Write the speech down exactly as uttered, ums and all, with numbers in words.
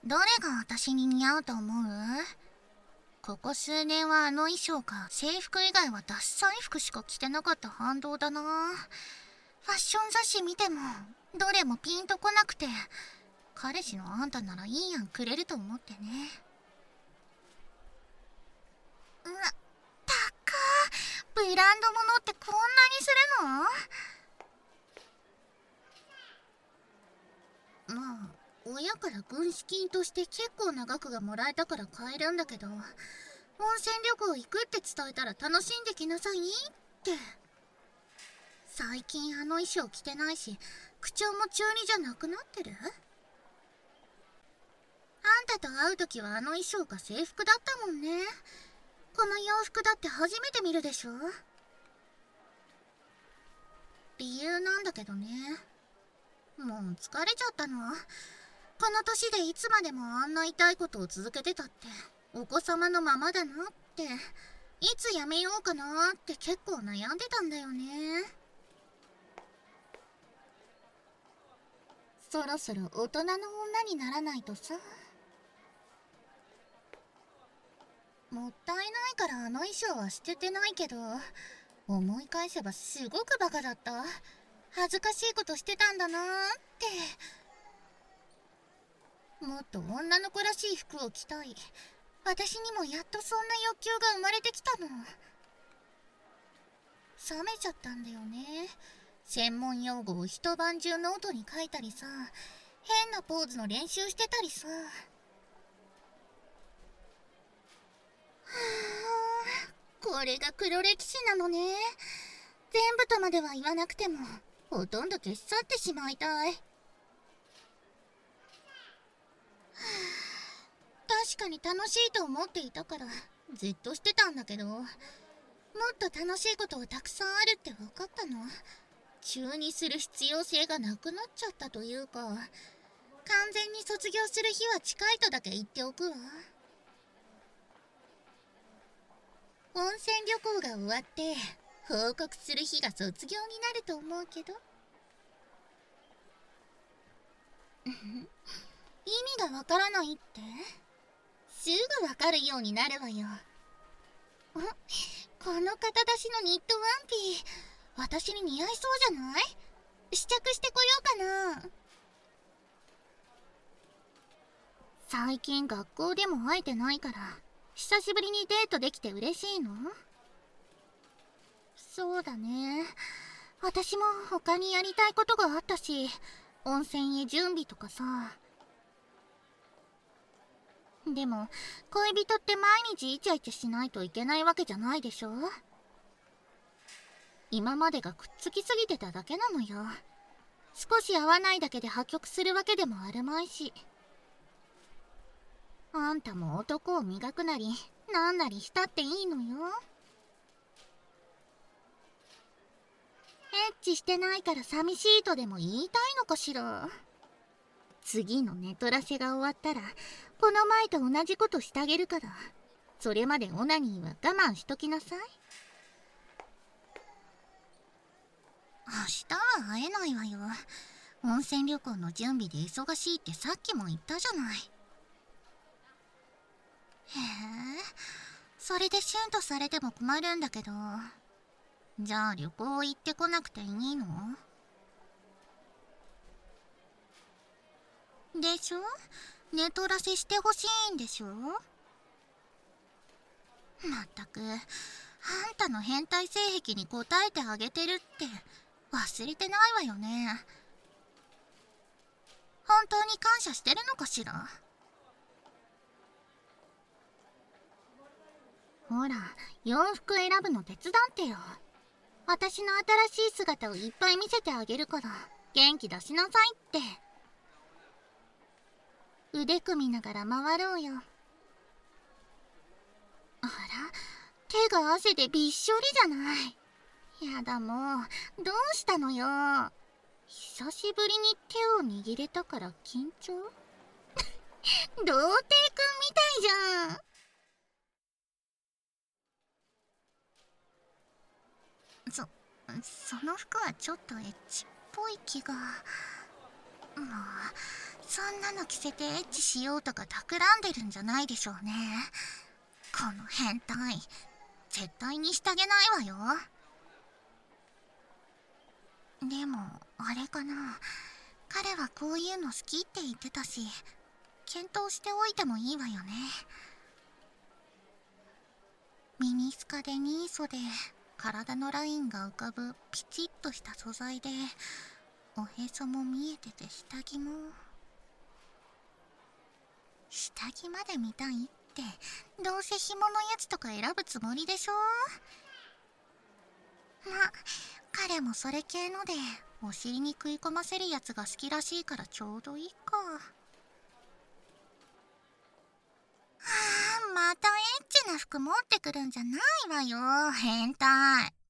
どれが私に似合うと思う？ここ数年はあの衣装か制服以外はダッサい服しか着てなかった反動だな。ファッション雑誌見てもどれもピンとこなくて、彼氏のあんたならいいやんくれると思ってね。うわ、たっかー、ブランド物ってこんなにするの？まあ親から軍資金として結構な額がもらえたから買えるんだけど、温泉旅行行くって伝えたら楽しんできなさいって。最近あの衣装着てないし、口調も中二じゃなくなってる？あんたと会う時はあの衣装が制服だったもんね。この洋服だって初めて見るでしょ。理由なんだけどね、もう疲れちゃったの。この年でいつまでもあんな痛いことを続けてたってお子様のままだなって、いつやめようかなって結構悩んでたんだよね。そろそろ大人の女にならないとさ。もったいないからあの衣装は捨ててないけど、思い返せばすごくバカだった。恥ずかしいことしてたんだなーって。もっと女の子らしい服を着たい。私にもやっとそんな欲求が生まれてきたの。冷めちゃったんだよね。専門用語を一晩中ノートに書いたりさ、変なポーズの練習してたりさ。はあ、これが黒歴史なのね。全部とまでは言わなくてもほとんど消し去ってしまいたい。はあ、確かに楽しいと思っていたからずっとしてたんだけど、もっと楽しいことはたくさんあるって分かったの。中にする必要性がなくなっちゃったというか、完全に卒業する日は近いとだけ言っておくわ。温泉旅行が終わって報告する日が卒業になると思うけど。意味がわからないって？すぐわかるようになるわよ。この肩出しのニットワンピー、私に似合いそうじゃない？試着してこようかな。最近学校でも会えてないから久しぶりにデートできて嬉しいの？そうだね、私も他にやりたいことがあったし、温泉へ準備とかさ。でも恋人って毎日イチャイチャしないといけないわけじゃないでしょ。今までがくっつきすぎてただけなのよ。少し合わないだけで破局するわけでもあるまいし。あんたも男を磨くなりなんなりしたっていいのよ。エッチしてないから寂しいとでも言いたいのかしら。次の寝取らせが終わったらこの前と同じことしてあげるから、それまでオナニーは我慢しときなさい。明日は会えないわよ。温泉旅行の準備で忙しいってさっきも言ったじゃない。へえ、それでシュンとされても困るんだけど、じゃあ旅行行ってこなくていいの？でしょ？寝取らせしてほしいんでしょ？まったく、あんたの変態性癖に応えてあげてるって忘れてないわよね。本当に感謝してるのかしら。ほら、洋服選ぶの手伝ってよ。私の新しい姿をいっぱい見せてあげるから元気出しなさいって。腕組みながら回ろうよ。あら、手が汗でびっしょりじゃない。やだ、もうどうしたのよ。久しぶりに手を握れたから緊張？童貞くんみたいじゃん。そ、その服はちょっとエッチっぽい気が。まあ、 そんなの着せてエッチしようとか企んでるんじゃないでしょうね。この変態、絶対にしてあげないわよ。でもあれかな、彼はこういうの好きって言ってたし、検討しておいてもいいわよね。ミニスカでニーソで体のラインが浮かぶピチッとした素材で、おへそも見えてて下着も、下着まで見たいって、どうせ紐のやつとか選ぶつもりでしょ。ま、彼もそれ系のでお尻に食い込ませるやつが好きらしいからちょうどいいか。はあ、またエッチな服持ってくるんじゃないわよ、変態。